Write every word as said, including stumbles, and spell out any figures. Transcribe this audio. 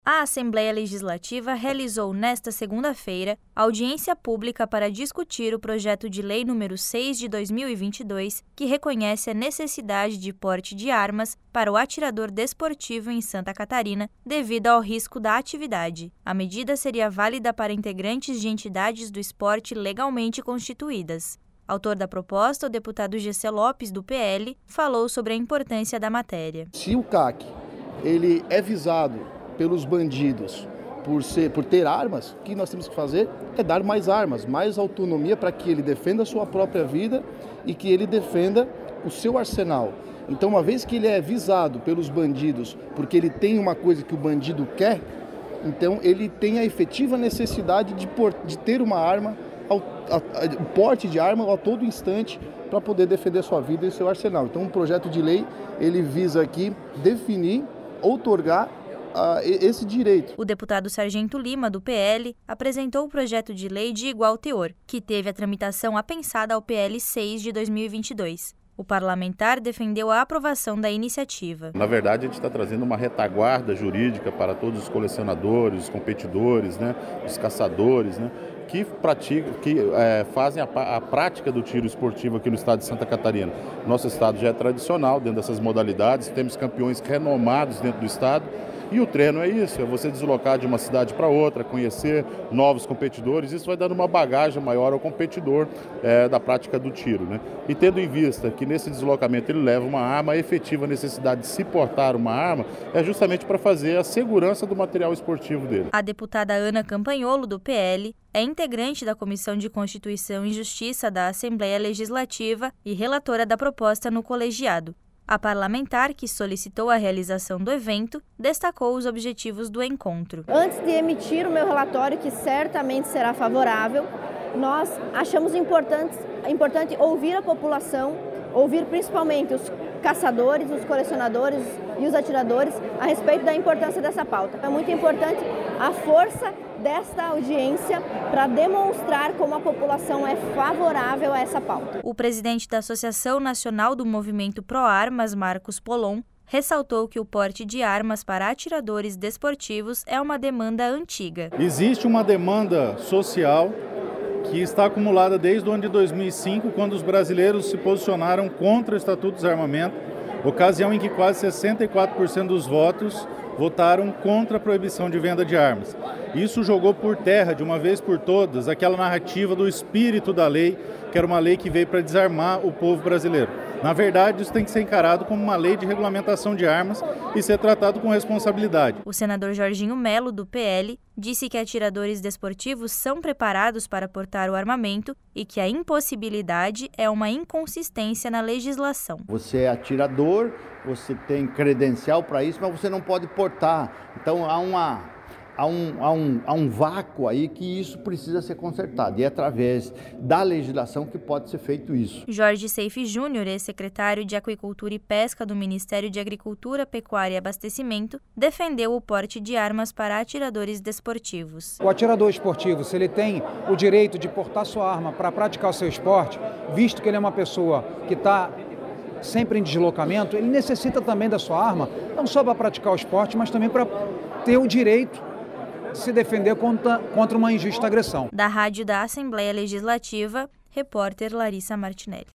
A Assembleia Legislativa realizou nesta segunda-feira audiência pública para discutir o projeto de lei número seis de dois mil e vinte e dois, que reconhece a necessidade de porte de armas para o atirador desportivo em Santa Catarina devido ao risco da atividade. A medida seria válida para integrantes de entidades do esporte legalmente constituídas. Autor da proposta, o deputado G C Lopes, do P L, falou sobre a importância da matéria. Se o C A C ele é visado pelos bandidos por, ser, por ter armas, o que nós temos que fazer é dar mais armas, mais autonomia para que ele defenda a sua própria vida e que ele defenda o seu arsenal. Então, uma vez que ele é visado pelos bandidos porque ele tem uma coisa que o bandido quer, então ele tem a efetiva necessidade de, por, de ter uma arma, o porte de arma a todo instante para poder defender sua vida e seu arsenal. Então, um projeto de lei, ele visa aqui definir, outorgar Uh, esse direito. O deputado Sargento Lima, do P L, apresentou o projeto de lei de igual teor, que teve a tramitação apensada ao P L seis de dois mil e vinte e dois. O parlamentar defendeu a aprovação da iniciativa. Na verdade, a gente está trazendo uma retaguarda jurídica para todos os colecionadores, os competidores, né, os caçadores, né, que praticam, que é, fazem a, a prática do tiro esportivo aqui no estado de Santa Catarina. Nosso estado já é tradicional dentro dessas modalidades, temos campeões renomados dentro do estado. E o treino é isso, é você deslocar de uma cidade para outra, conhecer novos competidores, isso vai dando uma bagagem maior ao competidor é, da prática do tiro, né? E tendo em vista que nesse deslocamento ele leva uma arma, a efetiva necessidade de se portar uma arma é justamente para fazer a segurança do material esportivo dele. A deputada Ana Campanholo, do P L, é integrante da Comissão de Constituição e Justiça da Assembleia Legislativa e relatora da proposta no colegiado. A parlamentar, que solicitou a realização do evento, destacou os objetivos do encontro. Antes de emitir o meu relatório, que certamente será favorável, nós achamos importante, importante ouvir a população, ouvir principalmente os caçadores, os colecionadores e os atiradores a respeito da importância dessa pauta. É muito importante a força desta audiência para demonstrar como a população é favorável a essa pauta. O presidente da Associação Nacional do Movimento Pro Armas, Marcos Polon, ressaltou que o porte de armas para atiradores desportivos é uma demanda antiga. Existe uma demanda social que está acumulada desde o ano de dois mil e cinco, quando os brasileiros se posicionaram contra o Estatuto do Desarmamento, ocasião em que quase sessenta e quatro por cento dos votos votaram contra a proibição de venda de armas. Isso jogou por terra, de uma vez por todas, aquela narrativa do espírito da lei, que era uma lei que veio para desarmar o povo brasileiro. Na verdade, isso tem que ser encarado como uma lei de regulamentação de armas e ser tratado com responsabilidade. O senador Jorginho Melo, do P L, disse que atiradores desportivos são preparados para portar o armamento e que a impossibilidade é uma inconsistência na legislação. Você é atirador, você tem credencial para isso, mas você não pode portar. Então há uma... Há um, há, um, há um vácuo aí que isso precisa ser consertado e é através da legislação que pode ser feito isso. Jorge Seife Júnior, ex-secretário de Aquicultura e Pesca do Ministério de Agricultura, Pecuária e Abastecimento, defendeu o porte de armas para atiradores desportivos. O atirador esportivo, se ele tem o direito de portar sua arma para praticar o seu esporte, visto que ele é uma pessoa que está sempre em deslocamento, ele necessita também da sua arma, não só para praticar o esporte, mas também para ter o direito se defender contra, contra uma injusta agressão. Da Rádio da Assembleia Legislativa, repórter Larissa Martinelli.